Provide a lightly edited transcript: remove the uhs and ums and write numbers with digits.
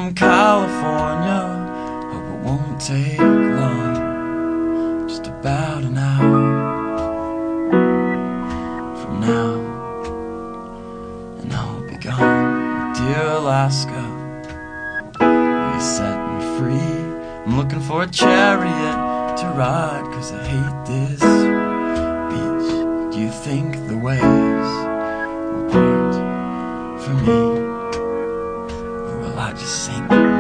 from California. Hope it won't take long, just about an hour from now, and I'll be gone. Dear Alaska, will you set me free? I'm looking for a chariot to ride, 'cause I hate this beach. Do you think the waves will part for me, or will I just sink?